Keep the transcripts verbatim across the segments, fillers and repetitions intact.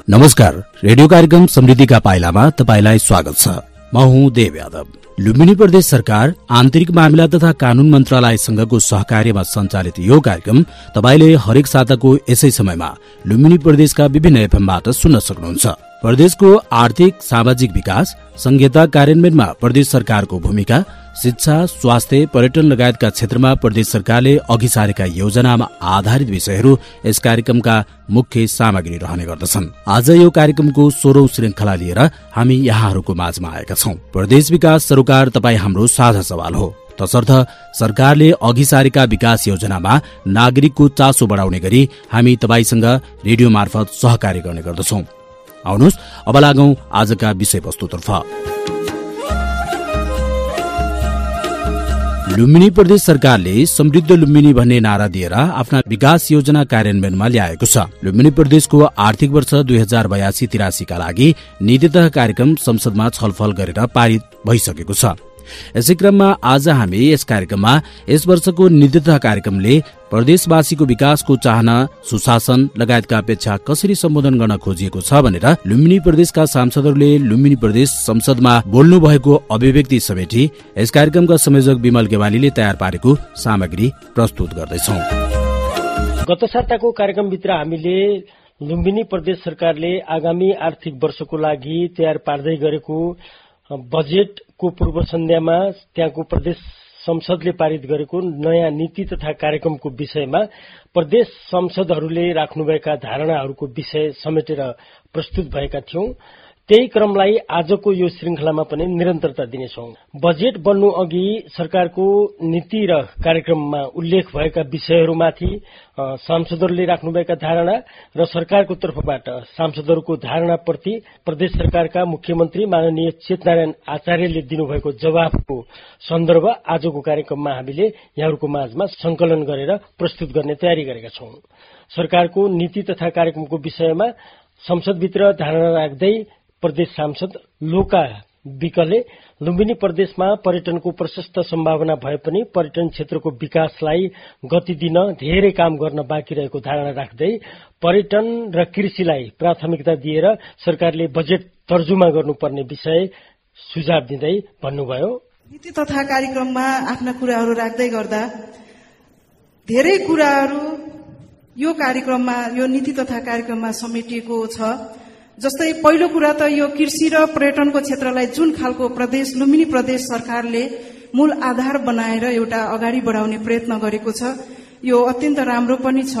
नमस्कार, रेडियो कार्यक्रम समृद्धिका पाइलामा तपाईलाई स्वागत छ। म हुँ देव यादव। लुम्बिनी प्रदेश सरकार आन्तरिक मामिला तथा कानून मन्त्रालयसँगको सहकार्यमा सञ्चालित यो कार्यक्रम तपाईले हरेक साताको यसै समयमा लुम्बिनी प्रदेशका विभिन्न एफएमबाट सुन्न सक्नुहुन्छ। प्रदेशको आर्थिक सामाजिक विकास, संघीयता कार्यान्वयनमा प्रदेश सरकारको भूमिका, शिक्षा, स्वास्थ्य, पर्यटन लगायतका क्षेत्रमा प्रदेश सरकारले अघि सारेका योजनामा आधारित विषयहरू यस कार्यक्रमका मुख्य सामग्री रहने गर्दछन्। आज यो कार्यक्रमको सोह्रौं श्रृंखला लिएर हामी यहाँहरूको माझमा आएका छौं। प्रदेश विकास सरोकार तपाई हाम्रो साझा सवाल हो। तसर्थ सरकारले अघि सारेका विकास योजनामा नागरिकको चासो बढाउने गरी हामी तपाईसँग रेडियो मार्फत सहकार्य गर्ने गर्दछौं। आउनुहोस् अब लागौं आजका विषयवस्तुतर्फ। लुम्बिनी प्रदेश सरकारले समृद्ध लुम्बिनी भन्ने नारा दिएर आफ्ना विकास योजना कार्यान्वयनमा ल्याएको छ। लुम्बिनी प्रदेशको आर्थिक वर्ष दुई हजार बयासी तिरासीका लागि नीति तथा कार्यक्रम संसदमा छलफल गरेर पारित भइसकेको छ। यसै क्रममा आज हामी यस कार्यक्रममा यस वर्षको नीति तथा कार्यक्रमले प्रदेशवासीको विकासको चाहना, सुशासन लगायतका अपेक्षा कसरी सम्बोधन गर्न खोजिएको छ भनेर लुम्बिनी प्रदेशका सांसदहरूले लुम्बिनी प्रदेश संसदमा बोल्नु भएको अभिव्यक्ति समेटी यस कार्यक्रमका संयोजक विमल गेवालीले तयार पारेको सामग्री प्रस्तुत गर्दैछौं। गत साताको कार्यक्रमभित्र हामीले लुम्बिनी प्रदेश सरकारले आगामी आर्थिक वर्षको लागि तयार पार्दै गरेको बजेटको पूर्व सन्ध्यामा त्यहाँको प्रदेश संसदले पारित गरेको नयाँ नीति तथा कार्यक्रमको विषयमा प्रदेश संसदहरूले राख्नुभएका धारणाहरूको विषय समेटेर प्रस्तुत भएका थियौं। त्यही क्रमलाई आजको यो श्रृंखलामा पनि निरन्तरता दिनेछौं। बजेट बन्नु अघि सरकारको नीति र कार्यक्रममा उल्लेख भएका विषयहरूमाथि सांसदहरूले राख्नुभएका धारणा र सरकारको तर्फबाट सांसदहरूको धारणाप्रति प्रदेश सरकारका मुख्यमन्त्री माननीय चेतनारायण आचार्यले दिनुभएको जवाफको सन्दर्भ आजको कार्यक्रममा हामीले यहाँहरूको माझमा संकलन गरेर प्रस्तुत गर्ने तयारी गरेका छौं। सरकारको नीति तथा कार्यक्रमको विषयमा संसदभित्र धारणा राख्दै प्रदेश सांसद लोका विकले लुम्बिनी प्रदेशमा पर्यटनको प्रशस्त सम्भावना भए पनि पर्यटन क्षेत्रको विकासलाई गति दिन धेरै काम गर्न बाँकी रहेको धारणा राख्दै पर्यटन र कृषिलाई प्राथमिकता दिएर सरकारले बजेट तर्जुमा गर्नुपर्ने विषय सुझाव दिँदै भन्नुभयो। नीति तथा कार्यक्रममा आफ्ना कुराहरू राख्दै गर्दा धेरै कुराहरू यो कार्यक्रममा यो नीति तथा कार्यक्रममा समेटिएको छ। जस्तै पहिलो कुरा त यो कृषि र पर्यटनको क्षेत्रलाई जुन खालको प्रदेश लुम्बिनी प्रदेश सरकारले मूल आधार बनाएर एउटा अगाडि बढाउने प्रयत्न गरेको छ, यो अत्यन्त राम्रो पनि छ।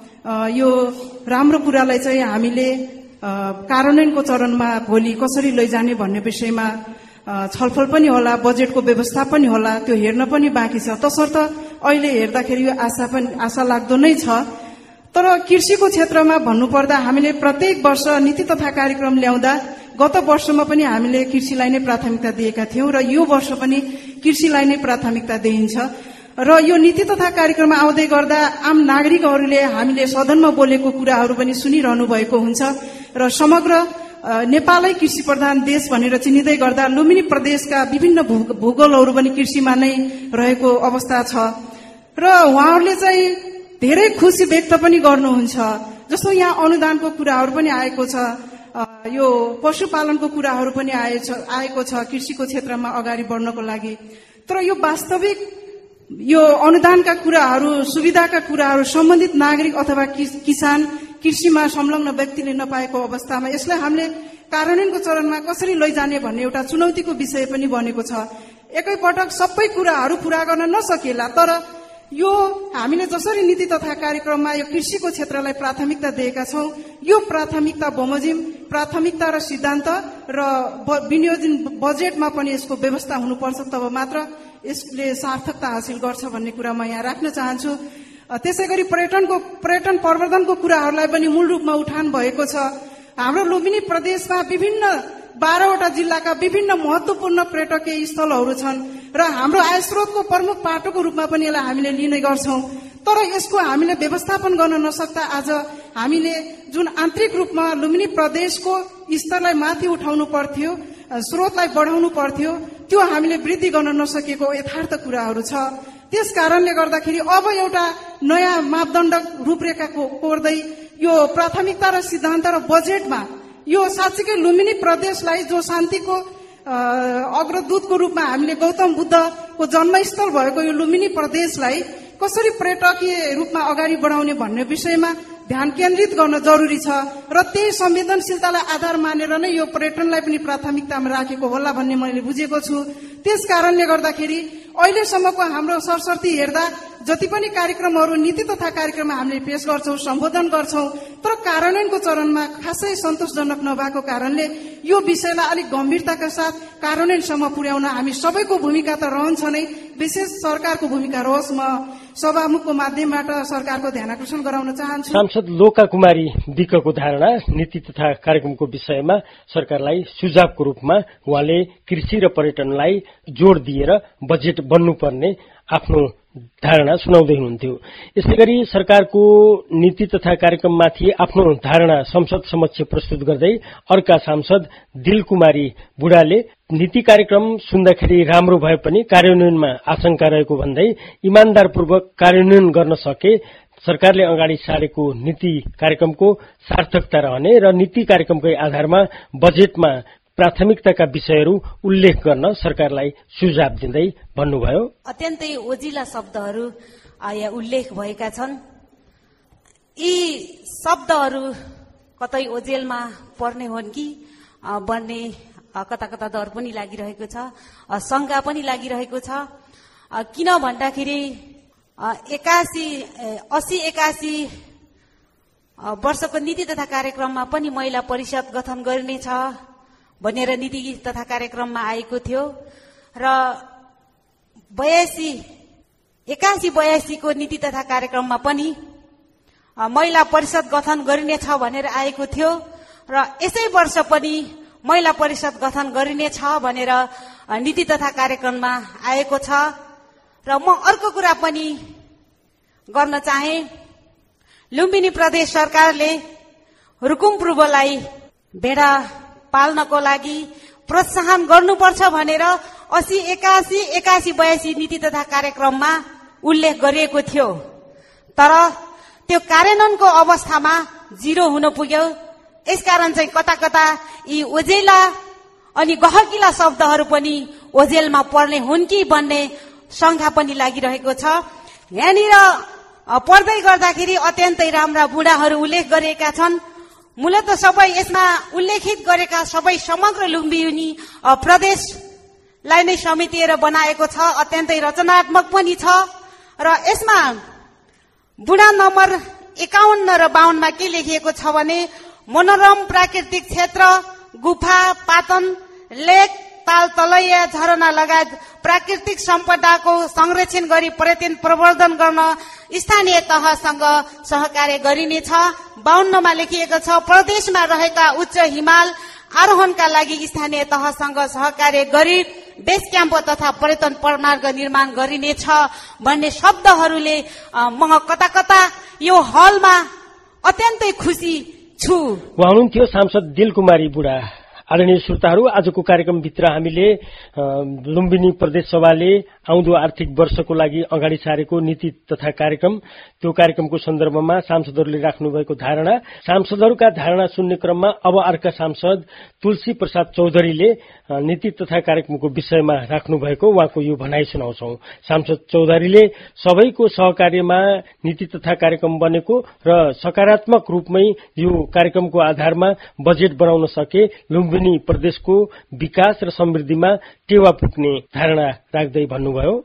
यो राम्रो कुरालाई चाहिँ हामीले कार्यान्वयनको चरणमा भोलि कसरी लैजाने भन्ने विषयमा छलफल पनि होला, बजेटको व्यवस्था पनि होला, त्यो हेर्न पनि बाँकी छ। तसर्थ अहिले हेर्दाखेरि यो आशा पनि आशा लाग्दो नै छ। तर कृषिको क्षेत्रमा भन्नुपर्दा हामीले प्रत्येक वर्ष नीति तथा कार्यक्रम ल्याउँदा गत वर्षमा पनि हामीले कृषिलाई नै प्राथमिकता दिएका थियौं र यो वर्ष पनि कृषिलाई नै प्राथमिकता दिइन्छ। र यो नीति तथा कार्यक्रममा आउँदै गर्दा आम नागरिकहरूले हामीले सदनमा बोलेको कुराहरू पनि सुनिरहनु भएको हुन्छ र समग्र नेपालै कृषि प्रधान देश भनेर चिनिँदै गर्दा लुम्बिनी प्रदेशका विभिन्न भूगोलहरू पनि कृषिमा नै रहेको अवस्था छ र उहाँहरूले चाहिँ धेरै खुशी व्यक्त पनि गर्नुहुन्छ। जस्तो यहाँ अनुदानको कुराहरू पनि आएको छ, यो पशुपालनको कुराहरू पनि आएको छ कृषिको क्षेत्रमा अगाडि बढ्नको लागि। तर यो वास्तविक यो अनुदानका कुराहरू, सुविधाका कुराहरू सम्बन्धित नागरिक अथवा किसान, कृषिमा संलग्न व्यक्तिले नपाएको अवस्थामा यसलाई हामीले कार्यान्वयनको चरणमा कसरी लैजाने भन्ने एउटा चुनौतीको विषय पनि बनेको छ। एकैपटक सबै कुराहरू पूरा गर्न नसकिएला, तर यो हामीले जसरी नीति तथा कार्यक्रममा यो कृषिको क्षेत्रलाई प्राथमिकता दिएका छौं, यो प्राथमिकता बमोजिम प्राथमिकता र सिद्धान्त र विनियोजन बजेटमा पनि यसको व्यवस्था हुनुपर्छ, तब मात्र यसले सार्थकता हासिल गर्छ भन्ने कुरा म यहाँ राख्न चाहन्छु। त्यसै गरी पर्यटनको पर्यटन प्रवर्धनको कुराहरूलाई पनि मूल रूपमा उठान भएको छ। हाम्रो लुम्बिनी प्रदेशमा विभिन्न बाह्रवटा जिल्लाका विभिन्न महत्वपूर्ण पर्यटकीय स्थलहरू छन् र हाम्रो आय स्रोतको प्रमुख पाटोको रूपमा पनि यसलाई हामीले लिने गर्छौं। तर यसको हामीले व्यवस्थापन गर्न नसक्दा आज हामीले जुन आन्तरिक रूपमा लुम्बिनी प्रदेशको स्तरलाई माथि उठाउनु पर्थ्यो, स्रोतलाई बढाउनु पर्थ्यो, त्यो हामीले वृद्धि गर्न नसकेको यथार्थ कुराहरू छ। त्यस कारणले गर्दाखेरि अब एउटा नयाँ मापदण्ड रूपरेखा कोर्दै यो प्राथमिकता र सिद्धान्त र बजेटमा यो साँच्चीकै लुम्बिनी प्रदेशलाई जो शान्तिको अग्रदूतको रूपमा हामीले गौतम बुद्धको जन्मस्थल भएको यो लुम्बिनी प्रदेशलाई कसरी पर्यटकीय रूपमा अगाडि बढाउने भन्ने विषयमा ध्यान केन्द्रित गर्न जरुरी छ र त्यही संवेदनशीलतालाई आधार मानेर नै यो पर्यटनलाई पनि प्राथमिकतामा राखेको होला भन्ने मैले बुझेको छु। त्यस कारणले गर्दाखेरि अहिलेसम्मको हाम्रो सरसर्ती हेर्दा जति पनि कार्यक्रमहरू नीति तथा कार्यक्रममा हामीले पेश गर्छौं, सम्बोधन गर्छौं, तर कार्यान्वयनको चरणमा खासै सन्तोषजनक नभएको कारणले यो विषयलाई अलिक गम्भीरताका साथ कार्यान्वयनसम्म पुर्याउन हामी सबैको भूमिका त रहन्छ नै, विशेष सरकारको भूमिका रहोस्। म सभामुखको माध्यमबाट सरकारको ध्यानाकर्षण गराउन चाहन्छु। सांसद लोका कुमारी विकको धारणा नीति तथा कार्यक्रमको विषयमा सरकारलाई सुझावको रूपमा उहाँले कृषि र पर्यटनलाई जोड़ दिएर बजेट बन्नुपर्ने आफ्नो धारणा सुनाउँदै हुनुहुन्थ्यो। यसै गरी सरकारको नीति तथा कार्यक्रममाथि आफ्नो धारणा संसद समक्ष प्रस्तुत गर्दै अर्का सांसद दिलकुमारी बुढाले नीति कार्यक्रम सुन्दाखेरि राम्रो भए पनि कार्यान्वयनमा आशंका रहेको भन्दै इमानदारपूर्वक कार्यान्वयन गर्न सके सरकारले अगाडि सारेको नीति कार्यक्रमको सार्थकता रहने र नीति कार्यक्रमकै आधारमा बजेटमा प्राथमिकताका विषयहरू उल्लेख गर्न सरकारलाई सुझाव दिँदै भन्नुभयो। अत्यन्तै ओजिला शब्दहरू यहाँ उल्लेख भएका छन्। यी शब्दहरू कतै ओजेलमा पर्ने हुन् कि भन्ने कता कता डर पनि लागिरहेको छ, शंका पनि लागिरहेको छ। किन भन्दाखेरि एकासी अस्सी एकासी वर्षको नीति तथा कार्यक्रममा पनि महिला परिषद गठन गरिनेछ भनेर नीति तथा कार्यक्रममा आएको थियो र बयासी एकासी बयासीको नीति तथा कार्यक्रममा पनि महिला परिषद गठन गरिनेछ भनेर आएको थियो र यसै वर्ष पनि महिला परिषद गठन गरिनेछ भनेर नीति तथा कार्यक्रममा आएको छ। र म अर्को कुरा पनि गर्न चाहे, लुम्बिनी प्रदेश सरकारले रुकुम पूर्वलाई भेडा पाल्नको लागि प्रोत्साहन गर्नुपर्छ भनेर अस्सी एकासी एकासी बयासी नीति तथा कार्यक्रममा उल्लेख गरिएको थियो, तर त्यो कार्यान्वयनको अवस्थामा जिरो हुन पुग्यो। यसकारण चाहिँ कता कता यी ओजेला अनि गहकिला शब्दहरू पनि ओजेलमा पर्ने हुन् कि भन्ने शंका पनि लागिरहेको छ। यहाँनिर पढ्दै गर्दाखेरि अत्यन्तै राम्रा बुढाहरू उल्लेख गरिएका छन्। मूलत सबै यसमा उल्लेखित गरेका सबै समग्र लुम्बिनी प्रदेशलाई नै समेटिएर बनाएको छ, अत्यन्तै रचनात्मक पनि छ। र यसमा बुढा नम्बर एकाउन्न र बाहन्नमा के लेखिएको छ भने मनोरम प्राकृतिक क्षेत्र, गुफा, पातन, लेक, ताल तलैया, झरना लगायत प्राकृतिक सम्पदाको संरक्षण गरी पर्यटन प्रवर्धन गर्न स्थानीय तहसँग सहकार्य गरिनेछ। बाहन्नमा लेखिएको छ प्रदेशमा रहेका उच्च हिमाल आरोहणका लागि स्थानीय तहसँग सहकार्य गरी बेस क्याम्प तथा पर्यटन प्रमार्ग निर्माण गरिनेछ भन्ने शब्दहरूले म कता कता यो हलमा अत्यन्तै खुसी छु। उहाँ हुनुहुन्थ्यो सांसद दिलकुमारी बुढा। आदरणीय श्रोताहरू, आजको कार्यक्रमभित्र हामीले लुम्बिनी प्रदेश सभाले आउँदो आर्थिक वर्षको लागि अगाडि सारेको नीति तथा कार्यक्रम, त्यो कार्यक्रमको सन्दर्भमा सांसदहरूले राख्नुभएको धारणा, सांसदहरूका धारणा सुन्ने क्रममा अब अर्का सांसद तुलसी प्रसाद चौधरीले नीति तथा कार्यक्रमको विषयमा राख्नुभएको उहाँको यो भनाइ सुनाउँछौं। सांसद चौधरीले सबैको सहकार्यमा नीति तथा कार्यक्रम बनेको र सकारात्मक रूपमै यो कार्यक्रमको आधारमा बजेट बनाउन सके लुम्बिनी प्रदेशको विकास र समृद्धिमा टेवा पुग्ने धारणा राख्दै भन्नुभयो।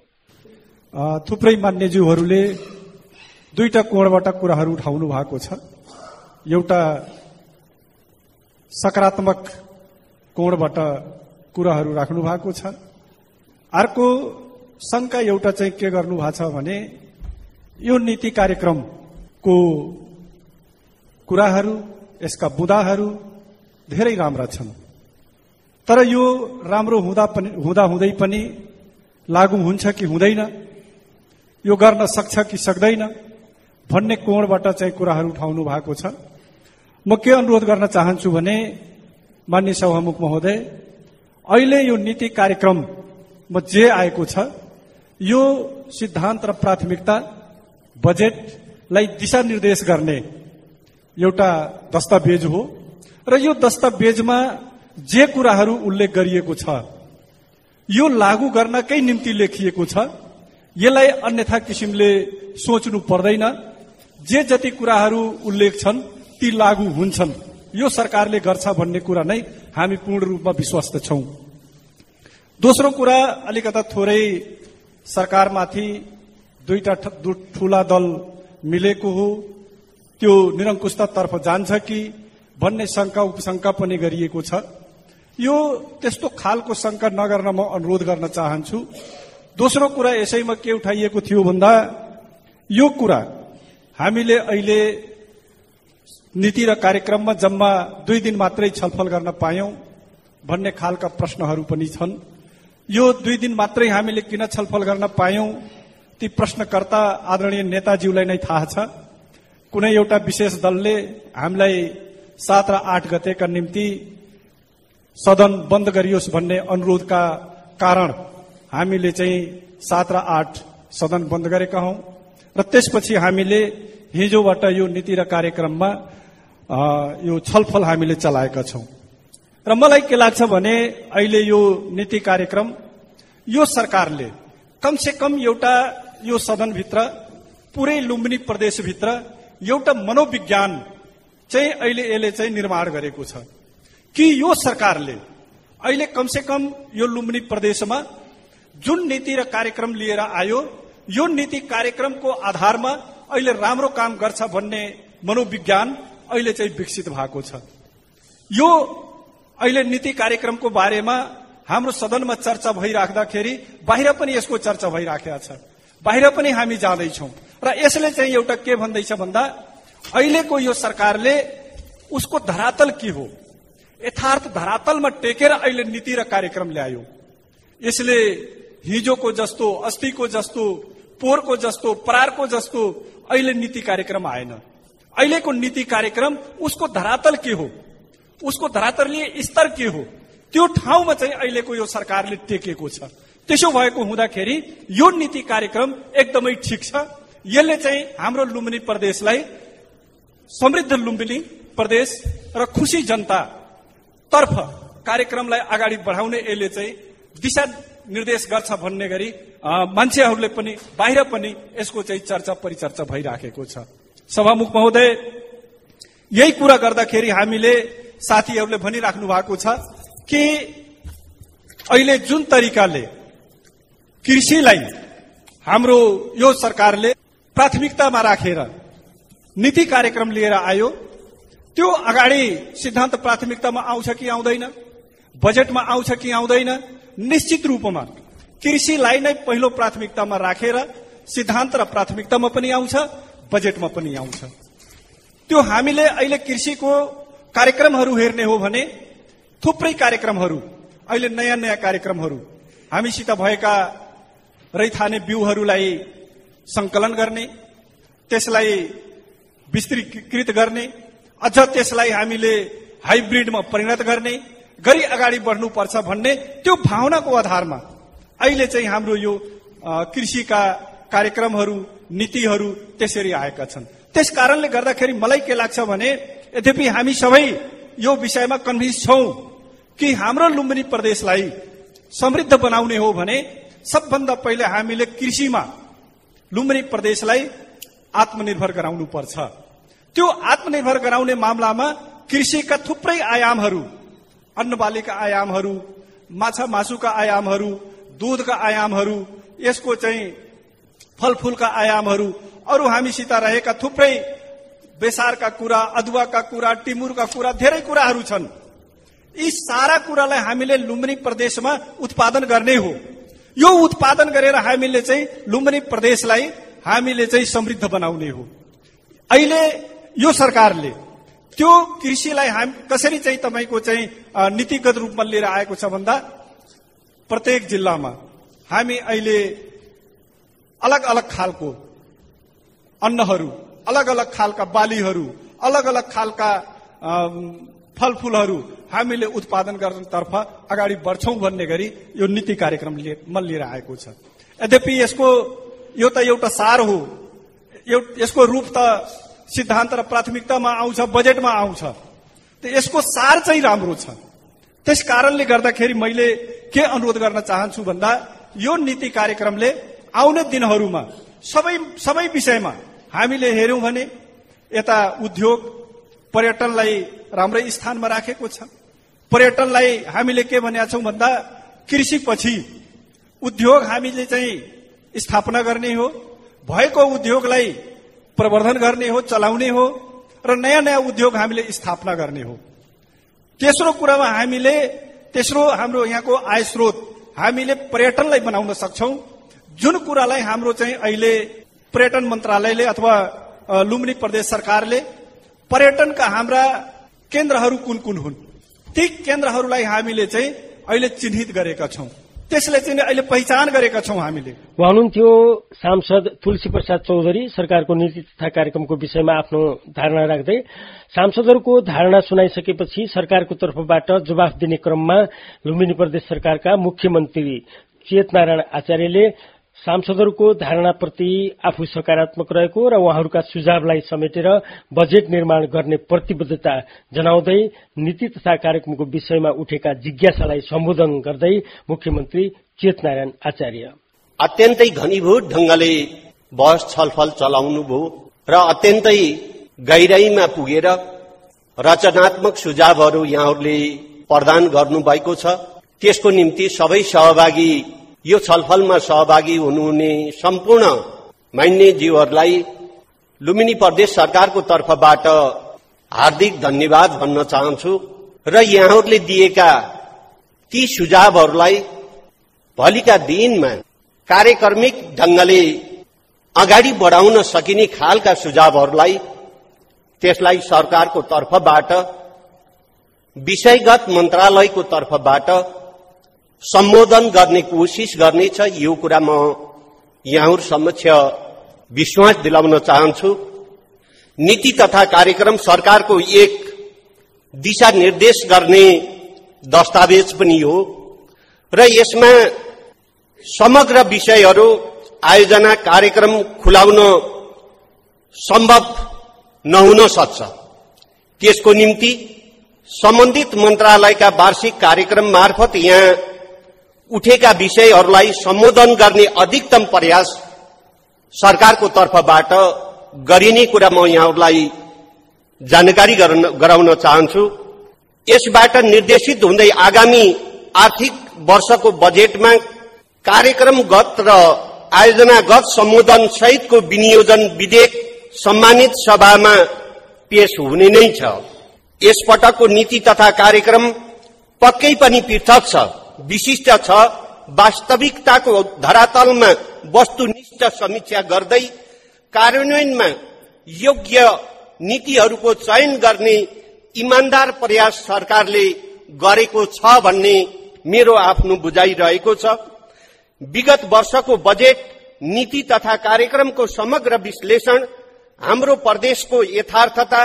थुप्रै मान्यज्यूहरूले दुईटा कोणबाट कुराहरू उठाउनु भएको छ। एउटा सकारात्मक कोणबाट कुराहरू राख्नु भएको छ, अर्को शंका एउटा चाहिँ के गर्नु भएको छ भने यो नीति कार्यक्रमको कुराहरू, यसका बुँदाहरू धेरै राम्रा छन्, तर यो राम्रो हुँदा पनि हुँदा हुँदै पनि लागू हुन्छ कि हुँदैन, यो गर्न सक्छ कि सक्दैन भन्ने कोणबाट चाहिँ कुराहरू उठाउनु भएको छ। म के अनुरोध गर्न चाहन्छु भने माननीय सभामुख महोदय, अहिले यो नीति कार्यक्रममा जे आएको छ यो सिद्धान्त र प्राथमिकता बजेटलाई दिशानिर्देश गर्ने एउटा दस्तावेज हो र यो दस्तावेजमा जे कुराहरू उल्लेख गरिएको छ यो लागू गर्नकै निम्ति लेखिएको छ। यसलाई अन्यथा किसिमले सोच्नु पर्दैन। जे जति कुराहरू उल्लेख छन् ती लागू हुन्छन्, यो सरकारले गर्छ भन्ने कुरा नै हामी पूर्ण रूपमा विश्वस्त छौं। दोस्रो कुरा, अलिकता थोरै सरकारमाथि दुईटा ठूला दल मिलेको हो, त्यो निरङ्कुशतातर्फ जान्छ कि भन्ने शंका उपशंका पनि गरिएको छ। यो त्यस्तो खालको शंका नगर्न म अनुरोध गर्न चाहन्छु। दोस्रो कुरा यसैमा के उठाइएको थियो भन्दा यो कुरा हामीले अहिले नीति र कार्यक्रममा जम्मा दुई दिन मात्रै छलफल गर्न पायौं भन्ने खालका प्रश्नहरू पनि छन्। यो दुई दिन मात्रै हामीले किन छलफल गर्न पायौं, ती प्रश्नकर्ता आदरणीय नेताज्यूलाई नै थाहा छ। कुनै एउटा विशेष दलले हामीलाई सात र आठ गतेका निम्ति सदन बन्द गरियोस् भन्ने अनुरोधका कारण हामीले चाहिँ सात र आठ सदन बन्द गरेका हौं र त्यसपछि हामीले हिजोबाट यो नीति र कार्यक्रममा यो छलफल हामीले चलाएका छौं। र मलाई के लाग्छ भने अहिले यो नीति कार्यक्रम यो सरकारले कम से कम एउटा यो सदनभित्र पुरै लुम्बिनी प्रदेशभित्र एउटा मनोविज्ञान चाहिँ अहिले यसले चाहिँ निर्माण गरेको छ कि यो सरकारले अहिले कम से कम यो लुम्बिनी प्रदेशमा जुन नीति र कार्यक्रम लिएर आयो यो नीति कार्यक्रमको आधारमा अहिले राम्रो काम गर्छ भन्ने मनोविज्ञान अहिले चाहिँ विकसित भएको छ। यो अहिले नीति कार्यक्रमको बारेमा हाम्रो सदनमा चर्चा भइराख्दाखेरि बाहिर पनि यसको चर्चा भइराखेको छ, बाहिर पनि हामी जाँदैछौं र यसले चाहिँ एउटा के भन्दैछ भन्दा अहिलेको यो सरकारले उसको धरातल के हो, यथार्थ धरातलमा टेकेर अहिले नीति र कार्यक्रम ल्यायो। यसले हिजोको जस्तो, अस्तिको जस्तो, पोहोरको जस्तो, परारको जस्तो अहिले नीति कार्यक्रम आएन। अहिलेको नीति कार्यक्रम उसको धरातल के हो, उसको धरातलीय स्तर के हो, त्यो ठाउँमा चाहिँ अहिलेको यो सरकारले टेकेको छ। त्यसो भएको हुँदाखेरि यो नीति कार्यक्रम एकदमै ठिक छ। यसले चाहिँ हाम्रो लुम्बिनी प्रदेशलाई, समृद्ध लुम्बिनी प्रदेश र खुशी जनता तर्फ कार्यक्रमलाई अगाडि बढाउने यसले चाहिँ दिशा निर्देश गर्छ भन्ने गरी मान्छेहरूले पनि बाहिर पनि यसको चाहिँ चर्चा परिचर्चा भइराखेको छ। सभामुख महोदय, यही कुरा गर्दाखेरि हामीले साथीहरूले भनिराख्नु भएको छ कि अहिले जुन तरिकाले कृषिलाई हाम्रो यो सरकारले प्राथमिकतामा राखेर नीति कार्यक्रम लिएर आयो, त्यो अगाडि सिद्धान्त प्राथमिकतामा आउँछ कि आउँदैन, बजेटमा आउँछ कि आउँदैन, निश्चित रूपमा कृषिलाई नै पहिलो प्राथमिकतामा राखेर सिद्धान्त र प्राथमिकतामा पनि आउँछ, बजेटमा पनि आउँछ। त्यो हामीले अहिले कृषिको कार्यक्रमहरू हेर्ने हो भने थुप्रै कार्यक्रमहरू, अहिले नयाँ नयाँ कार्यक्रमहरू हामीसित भएका रैथाने बिउहरूलाई संकलन गर्ने, त्यसलाई विस्तृत गर्ने, अझ त्यसलाई हामीले हाइब्रिडमा परिणत गर्ने गरी अगाडि बढ्नुपर्छ भन्ने त्यो भावनाको आधारमा अहिले चाहिँ हाम्रो यो कृषिका कार्यक्रमहरू, नीतिहरू त्यसरी आएका छन्। त्यस कारणले गर्दाखेरि मलाई के लाग्छ भने यद्यपि हामी सबै यो विषयमा कन्भिन्स छौं कि हाम्रो लुम्बिनी प्रदेशलाई समृद्ध बनाउने हो भने सबभन्दा पहिले हामीले कृषिमा लुम्बिनी प्रदेशलाई आत्मनिर्भर गराउनु पर्छ। त्यो आत्मनिर्भर गराउने मामलामा कृषिका थुप्रै आयामहरू, अन्नबालीका आयामहरू, माछा मासुका आयामहरू, दूधका आयामहरू, यसको चाहिँ फलफूलका आयामहरू, अरू हामीसित रहेका थुप्रै बेसारका कुरा, अदुवाका कुरा, टिमुरका कुरा, धेरै कुराहरू छन्। यी सारा कुरालाई हामीले लुम्बिनी प्रदेशमा उत्पादन गर्ने हो। यो उत्पादन गरेर हामीले चाहिँ लुम्बिनी प्रदेशलाई हामीले चाहिँ समृद्ध बनाउने हो। अहिले यो सरकारले त्यो कृषिलाई हामी कसरी चाहिँ तपाईको चाहिँ नीतिगत रूपमा लिएर आएको छ भन्दा प्रत्येक जिल्लामा हामी अहिले अलग अलग खालको अन्नहरू, अलग अलग खालका बालीहरू, अलग अलग खालका फलफूलहरू हामीले उत्पादन गर्नतर्फ अगाडि बढ्छौं भन्ने गरी यो नीति कार्यक्रममा लिएर आएको छ। यद्यपि यसको यो त एउटा सार हो, यसको रूप त सिद्धान्त र प्राथमिकतामा आउँछ, बजेटमा आउँछ। त यसको सार चाहिँ राम्रो छ। त्यस कारणले गर्दाखेरि मैले के अनुरोध गर्न चाहन्छु भन्दा यो नीति कार्यक्रमले आउने दिनहरूमा सबै सबै विषयमा हामीले हेर्यौं भने यता उद्योग पर्यटनलाई राम्रै स्थानमा राखेको छ। पर्यटनलाई हामीले के भनेका छौं भन्दा कृषिपछि उद्योग हामीले चाहिँ स्थापना गर्ने हो, भएको उद्योगलाई प्रवर्धन गर्ने हो, चलाउने हो र नयाँ नयाँ उद्योग हामीले स्थापना गर्ने हो। तेस्रो कुरामा हामीले तेस्रो हाम्रो यहाँको आय स्रोत हामीले पर्यटनलाई बनाउन सक्छौं, जुन कुरालाई हाम्रो चाहिँ अहिले पर्यटन मन्त्रालयले अथवा लुम्बिनी प्रदेश सरकारले पर्यटनका हाम्रा केन्द्रहरू कुन कुन हुन् ती केन्द्रहरूलाई हामीले चाहिँ अहिले चिन्हित गरेका छौं, त्यसले चाहिँ अहिले पहिचान गरेका छौं हामीले। उहाँ हुनुहुन्थ्यो सांसद तुलसी प्रसाद चौधरी। सरकारको नीति तथा कार्यक्रमको विषयमा आफ्नो धारणा राख्दै सांसदहरूको धारणा सुनाइसकेपछि सरकारको तर्फबाट जवाफ दिने क्रममा लुम्बिनी प्रदेश सरकारका मुख्यमन्त्री चेतनारायण आचार्यले सांसदहरूको धारणाप्रति आफू सकारात्मक रहेको र उहाँहरूका सुझावलाई समेटेर बजेट निर्माण गर्ने प्रतिबद्धता जनाउँदै नीति तथा कार्यक्रमको विषयमा उठेका जिज्ञासालाई सम्बोधन गर्दै मुख्यमन्त्री चेतनारायण आचार्य अत्यन्तै घनीभूत ढंगले बहस छलफल चलाउनु भयो र अत्यन्तै गहिराईमा पुगेर रचनात्मक सुझावहरू यहाँहरूले प्रदान गर्नुभएको छ। त्यसको निम्ति सबै सहभागी यो छलफलमा सहभागी हुनुहुने सम्पूर्ण मान्यज्यूहरूलाई लुम्बिनी प्रदेश सरकारको तर्फबाट हार्दिक धन्यवाद भन्न चाहन्छु र यहाँहरूले दिएका ती सुझावहरूलाई भोलिका दिनमा कार्यक्रमिक ढंगले अगाडि बढाउन सकिने खालका सुझावहरूलाई त्यसलाई सरकारको तर्फबाट विषयगत मन्त्रालयको तर्फबाट सम्बोधन गर्ने कोशिश गर्नेछ। यो कुरा म यहाँहरू समक्ष विश्वास दिलाउन चाहन्छु। नीति तथा कार्यक्रम सरकारको एक दिशा निर्देश गर्ने दस्तावेज पनि हो र यसमा समग्र विषयहरू आयोजना कार्यक्रम खुलाउन सम्भव नहुन सक्छ। त्यसको निम्ति सम्बन्धित मन्त्रालयका वार्षिक कार्यक्रम मार्फत यहाँ उठेका विषयहरूलाई सम्बोधन गर्ने अधिकतम प्रयास सरकारको तर्फबाट गरिने कुरा म यहाँहरूलाई जानकारी गराउन चाहन्छु। यसबाट निर्देशित हुँदै आगामी आर्थिक वर्षको बजेटमा कार्यक्रमगत र आयोजनागत सम्बोधन सहितको विनियोजन विधेयक सम्मानित सभामा पेश हुने नै छ। यसपटकको नीति तथा कार्यक्रम पक्कै पनि पृथक छ, विशिष्ट छ। वास्तविकताको धरातलमा वस्तुनिष्ठ समीक्षा गर्दै कार्यान्वयनमा योग्य नीतिहरूको चयन गर्ने इमानदार प्रयास सरकारले गरेको छ भन्ने मेरो आफ्नो बुझाइ रहेको छ। विगत वर्षको बजेट नीति तथा कार्यक्रमको समग्र विश्लेषण हाम्रो प्रदेशको यथार्थता,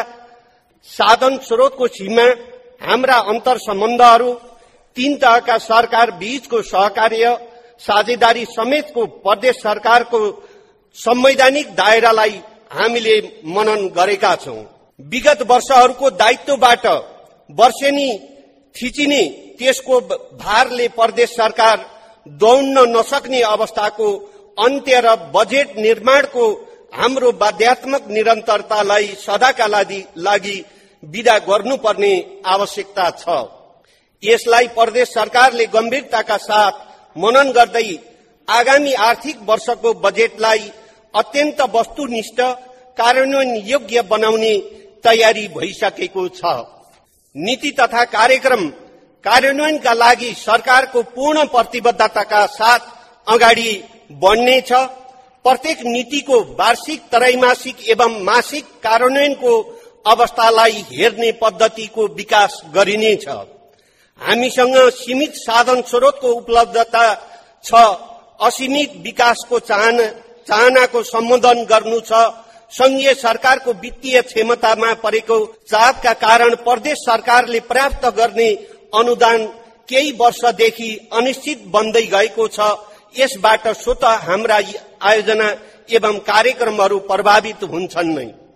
साधन स्रोतको सीमा, हाम्रा अन्तर सम्बन्धहरू, तीन तहका सरकार बीचको सहकार्य, साझेदारी समेतको प्रदेश सरकारको संवैधानिक दायरालाई हामीले मनन गरेका छौं। विगत वर्षहरूको दायित्वबाट वर्षेनी थिचिने त्यसको भारले प्रदेश सरकार दौड्न नसक्ने अवस्थाको अन्त्य र बजेट निर्माणको हाम्रो बाध्यात्मक निरन्तरतालाई सदाका लागि विदा गर्नुपर्ने आवश्यकता छ। यसलाई प्रदेश सरकारले गम्भीरताका साथ मनन गर्दै आगामी आर्थिक वर्षको बजेटलाई अत्यन्त वस्तुनिष्ठ कार्यान्वयन योग्य बनाउने तयारी भइसकेको छ। नीति तथा कार्यक्रम कार्यान्वयनका लागि सरकारको पूर्ण प्रतिबद्धताका साथ अगाडि बढ्नेछ। प्रत्येक नीतिको वार्षिक, त्रैमासिक एवं मासिक कार्यान्वयनको अवस्थालाई हेर्ने पद्धतिको विकास गरिनेछ। हामीसँग सीमित साधन स्रोतको उपलब्धता छ। असीमित विकासको चाहना चाहनाको सम्बोधन गर्नु छ। संघीय सरकारको वित्तीय क्षमतामा परेको चापका कारण प्रदेश सरकारले प्राप्त गर्ने अनुदान केही वर्षदेखि अनिश्चित बन्दै गएको छ। यसबाट स्वतः हाम्रा आयोजना एवं कार्यक्रमहरू प्रभावित हुन्छन् नै।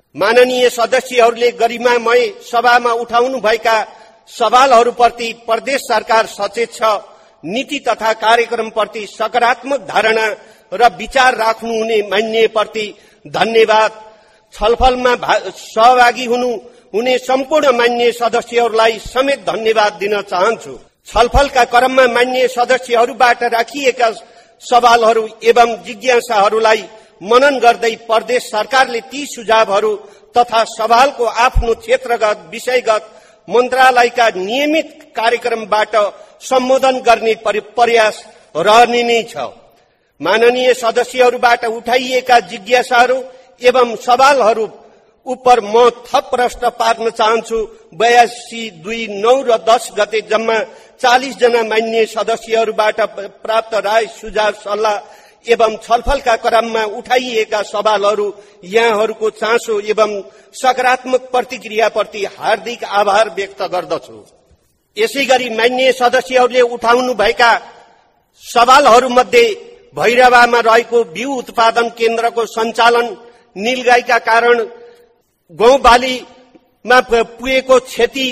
माननीय सदस्यहरूले गरिमामय सभामा उठाउनुभएका सवालहरूप्रति प्रदेश सरकार सचेत छ। नीति तथा कार्यक्रमप्रति सकारात्मक धारणा र विचार राख्नुहुने मान्यप्रति धन्यवाद। छलफलमा सहभागी हुनु हुने सम्पूर्ण मान्य सदस्यहरूलाई समेत धन्यवाद दिन चाहन्छु। छलफलका क्रममा मान्य सदस्यहरूबाट राखिएका सवालहरू एवं जिज्ञासाहरूलाई मनन गर्दै प्रदेश सरकारले ती सुझावहरू तथा सवालको आफ्नो क्षेत्रगत विषयगत मन्त्रालयका नियमित कार्यक्रमबाट सम्बोधन गर्ने प्रयास रहने नै छ। माननीय सदस्यहरूबाट उठाइएका जिज्ञासाहरू एवं सवालहरू उप म थप प्रश्न पार्न चाहन्छु। बयासी दुई नौ र दस गते जम्मा चालिस जना मान्य सदस्यहरूबाट प्राप्त राय सुझाव सल्लाह एवं छलफलका क्रममा उठाइएका सवालहरू यहाँहरूको चासो एवं सकारात्मक प्रतिक्रियाप्रति हार्दिक आभार व्यक्त गर्दछु। यसैगरी मान्य सदस्यहरूले उठाउनुभएका सवालहरूमध्ये भैरवामा रहेको बिउ उत्पादन केन्द्रको सञ्चालन, नीलगाईका कारण गौँ बालीमा पुगेको क्षति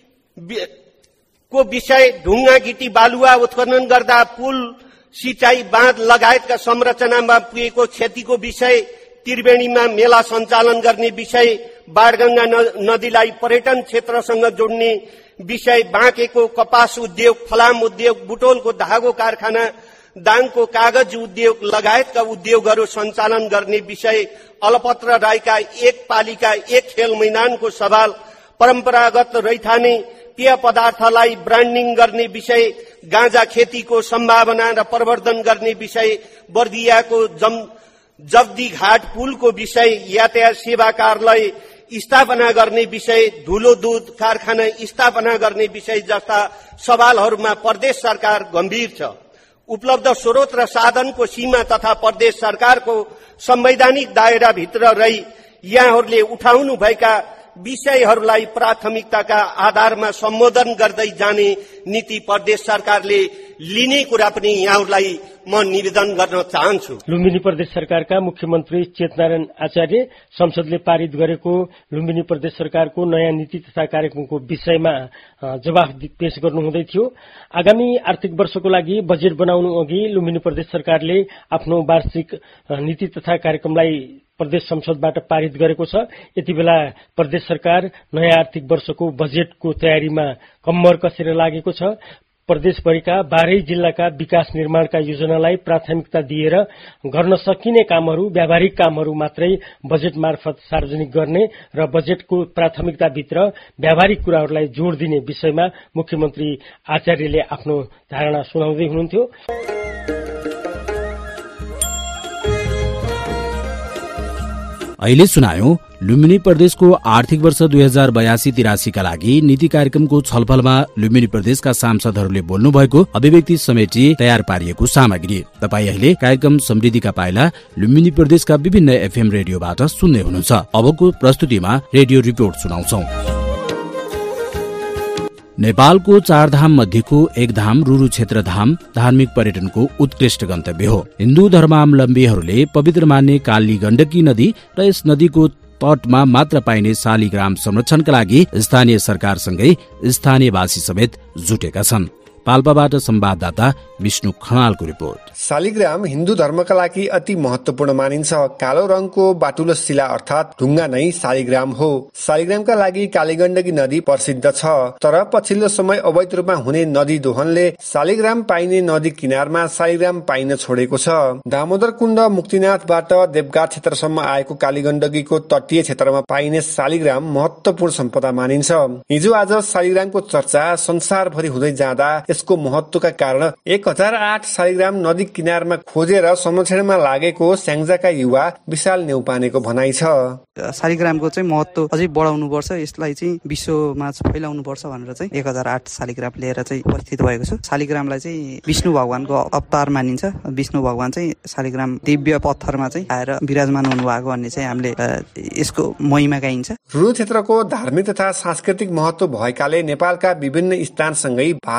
को विषय, ढुङ्गा गिटी बालुवा उत्खनन गर्दा पुल, सिंचाई बाँध लगायतका संरचनामा पुगेको क्षतिको विषय, त्रिवेणीमा मेला सञ्चालन गर्ने विषय, बाणगंगा नदीलाई पर्यटन क्षेत्रसँग जोड्ने विषय, बाँकेको कपास उद्योग, फलाम उद्योग, बुटोलको धागो कारखाना, दाङको कागज उद्योग लगायतका उद्योगहरू सञ्चालन गर्ने विषय, अलपत्र राईका एक पालिका एक खेल मैदानको सवाल, परम्परागत रैथाने पेय पदार्थलाई ब्रान्डिङ गर्ने विषय, गाँजा खेतीको सम्भावना र प्रवर्धन गर्ने विषय, बर्दियाको जम जब्दी घाट पुलको विषय, यातायात सेवा कार्यालय स्थापना गर्ने विषय, धुलो दूध कारखाना स्थापना गर्ने विषय जस्ता सवालहरूमा प्रदेश सरकार गम्भीर छ। उपलब्ध स्रोत र साधनको सीमा तथा प्रदेश सरकारको संवैधानिक दायराभित्र रही यहाँहरूले उठाउनु भएका विषयहरूलाई प्राथमिकताका आधारमा सम्बोधन गर्दै जाने नीति प्रदेश सरकारले लिने कुरा पनि यहाँहरूलाई म निवेदन गर्न चाहन्छु। लुम्बिनी प्रदेश सरकारका मुख्यमन्त्री चेतनारायण आचार्य संसदले पारित गरेको लुम्बिनी प्रदेश सरकारको नयाँ नीति तथा कार्यक्रमको विषयमा जवाफ पेश गर्नुहुँदै थियो। आगामी आर्थिक वर्षको लागि बजेट बनाउनु अघि लुम्बिनी प्रदेश सरकारले आफ्नो वार्षिक नीति तथा कार्यक्रमलाई प्रदेश संसदबाट पारित गरेको छ। यति बेला प्रदेश सरकार नयाँ आर्थिक वर्षको बजेटको तयारीमा कम्मर कसेर लागेको छ। प्रदेशभरिका बाह्रै जिल्लाका विकास निर्माणका योजनालाई प्राथमिकता दिएर गर्न सकिने कामहरू, व्यावहारिक कामहरू मात्रै बजेट मार्फत सार्वजनिक गर्ने र बजेटको प्राथमिकताभित्र व्यावहारिक कुराहरूलाई जोड़ दिने विषयमा मुख्यमन्त्री आचार्यले आफ्नो धारणा सुनाउँदै हुनुहुन्थ्यो। अहिले सुनायो लुम्बिनी प्रदेशको आर्थिक वर्ष दुई हजार बयासी तिरासीका लागि नीति कार्यक्रमको छलफलमा लुम्बिनी प्रदेशका सांसदहरूले बोल्नु भएको अभिव्यक्ति समेटी तयार पारिएको सामग्री। तपाईँ अहिले कार्यक्रम समृद्धिका पाइला लुम्बिनी प्रदेशका विभिन्न एफएम रेडियोबाट सुन्दै हुनुहुन्छ। अबको प्रस्तुतिमा रेडियो रिपोर्ट सुनाउँछौ। नेपालको चार धाम मध्येको एक धाम रुरु क्षेत्र धाम धार्मिक पर्यटनको उत्कृष्ट गन्तव्य हो। हिन्दू धर्मावलम्बीहरूले पवित्र मान्ने काली गण्डकी नदी र यस नदीको तटमा मात्र पाइने शालिग्राम संरक्षणका लागि स्थानीय सरकारसँगै स्थानीयवासी समेत जुटेका छन्। पाल्पाबाट संवाददाता विष्णु खनालको रिपोर्ट। शालिग्राम हिन्दू धर्मका लागि अति महत्वपूर्ण मानिन्छ। कालो रङको बाटुलो शिला अर्थात ढुङ्गा नै शालिग्राम हो। शालिग्रामका लागि कालीगण्डकी नदी प्रसिद्ध छ, तर पछिल्लो समय अवैध रूपमा हुने नदी दोहनले शालिग्राम पाइने नदी किनारमा शालिग्राम पाइन छोडेको छ। दामोदर कुण्ड मुक्तिनाथबाट देवघाट क्षेत्रसम्म आएको कालीगण्डकीको तटीय क्षेत्रमा पाइने शालिग्राम महत्वपूर्ण सम्पदा मानिन्छ। हिजो आज शालिग्रामको चर्चा संसारभरि हुँदै जाँदा यसको महत्वका कारण एक हजार आठ शालिग्राम नदी किनारमा खोजेर संरक्षणमा लागेको स्याङ्जाका युवा विशाल नेउपानेको भनाइ छ। शालिग्रामको चाहिँ महत्व अझै बढाउनु पर्छ, यसलाई चाहिँ विश्वमा फैलाउनु पर्छ भनेर चाहिँ एक हजार आठ शालिग्राम लिएर चाहिँ उपस्थित भएको छ। शालिग्रामलाई चाहिँ विष्णु भगवानको अवतार मानिन्छ। विष्णु भगवान चाहिँ शालिग्राम दिव्य पत्थरमा चाहिँ आएर विराजमान हुनुभएको भन्ने चाहिँ हामीले यसको महिमा गाइन्छ। रुरु क्षेत्रको धार्मिक तथा सांस्कृतिक महत्व भएकाले नेपालका विभिन्न स्थानसँगै भारतबाट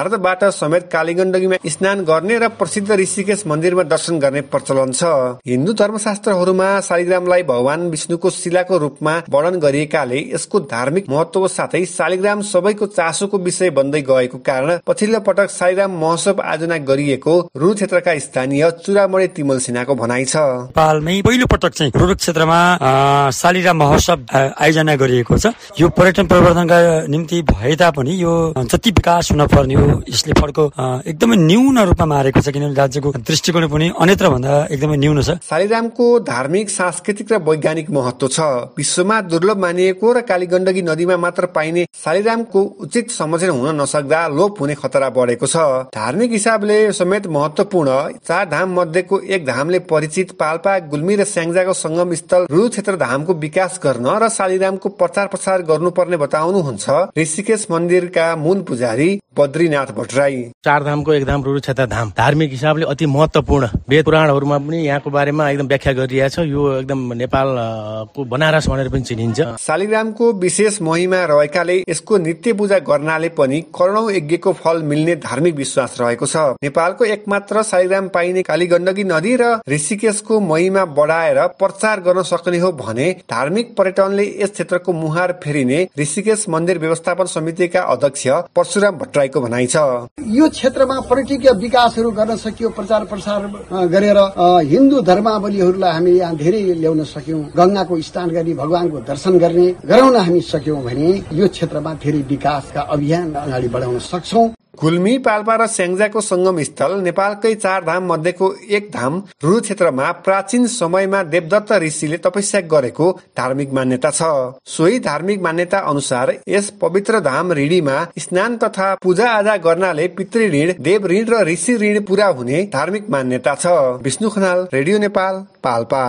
समेत कालीगण्डकीमा स्नान गर्ने र प्रसिद्ध ऋषिकेश मन्दिरमा दर्शन गर्ने प्रचलन छ। हिन्दू धर्मशास्त्रहरूमा शालिग्रामलाई भगवान विष्णुको शिलाको रूपमा वर्णन गरिएकाले यसको धार्मिक महत्वको साथै शालिग्राम सबैको चासोको विषय बन्दै गएको कारण पछिल्लो पटक शालिग्राम महोत्सव आयोजना गरिएको रुरु क्षेत्रका स्थानीय चुरामणी तिमल सिन्हाको भनाइ छ। नेपालमै पहिलो पटक चाहिँ रुरु क्षेत्रमा शालिग्राम महोत्सव आयोजना गरिएको छ। यो पर्यटन प्रवर्धनका निम्ति भए तापनि यो जति विकास हुन पर्ने हो यसले फड्को एकदमै न्यून रूपमा मारेको छ, किनभने राज्यको दृष्टिकोण पनि अन्यत्र भन्दा एकदमै न्यून छ। शालिग्रामको धार्मिक, सांस्कृतिक र वैज्ञानिक महत्व छ। विश्वमा दुर्लभ मानिएको र कालीगण्डकी नदीमा मात्र पाइने शालिग्रामको उचित संरक्षण हुन नसक्दा लोप हुने खतरा बढेको छ। धार्मिक हिसाबले समेत महत्वपूर्ण चार धाम मध्येको एक धामले परिचित पाल्पा, गुल्मी र स्याङ्जाको संगम स्थल रुरु क्षेत्र धामको विकास गर्न र शालिग्रामको प्रचार प्रसार गर्नुपर्ने बताउनुहुन्छ ऋषिकेश मन्दिरका मूल पुजारी बद्रीनाथ भट्टराई। चार धामको एक धाम रुरु क्षेत्र धाम धार्मिक हिसाबले अति महत्वपूर्ण, वेद पुराणहरूमा पनि यहाँको बारेमा एकदम व्याख्या गरिएको छ। यो एकदम नेपालको बनारस भनेर पनि चिनिन्छ। शालिग्रामको विशेष महिमा रहेकाले यसको नित्य पूजा गर्नाले पनि करोडौं यज्ञको फल मिल्ने धार्मिक विश्वास रहेको छ। नेपालको एकमात्र शालिग्राम पाइने कालीगण्डकी नदी र ऋषिकेशको महिमा बढाएर प्रचार गर्न सक्ने हो भने धार्मिक पर्यटनले यस क्षेत्रको मुहार फेरिने ऋषिकेश मन्दिर व्यवस्थापन समितिका अध्यक्ष परशुराम भट्टराईको भनाइ छ। यो क्षेत्रमा पर्यटकीय विकासहरू गर्न सकियो, प्रचार प्रसार गरेर हिन्दू धर्मावलीहरूलाई हामी यहाँ धेरै ल्याउन सक्यौं, गंगाको स्नान गर्ने, भगवानको दर्शन गर्ने गराउन हामी सक्यौं भने यो क्षेत्रमा धेरै विकासका अभियान अगाडि बढाउन सक्छौं। गुल्मी, पाल्पा र स्याङ्जाको संगम स्थल नेपालकै चार धाम मध्येको एक धाम रुरु क्षेत्रमा प्राचीन समयमा देवदत्त ऋषिले तपस्या गरेको धार्मिक मान्यता छ। सोही धार्मिक मान्यता अनुसार यस पवित्र धाम ऋणीमा स्नान तथा पूजा आजा गर्नाले पितृ ऋण, देव ऋण र ऋषि ऋण पूरा हुने धार्मिक मान्यता छ। विष्णु खनाल, रेडियो नेपाल, पाल्पा।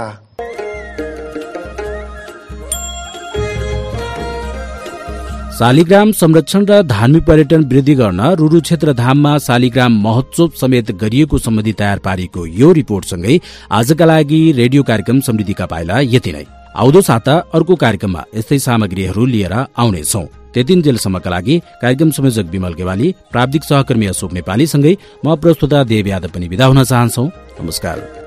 शालिग्राम संरक्षण र धार्मिक पर्यटन वृद्धि गर्न रुरु क्षेत्र धाममा शालिग्राम महोत्सव समेत गरिएको सम्बन्धी तयार पारेको यो रिपोर्टसँगै आजका लागि रेडियो कार्यक्रम समृद्धिका पाइला यति नै। आउँदो साता अर्को कार्यक्रममा यस्तै सामग्रीहरू लिएर आउनेछौं। त्यतिन्जेलसम्मका लागि कार्यक्रम संयोजक विमल गेवाली, प्राविधिक सहकर्मी अशोक नेपालीसँगै म प्रस्तुता देव यादव पनि बिदा हुन चाहन्छौ। नमस्कार।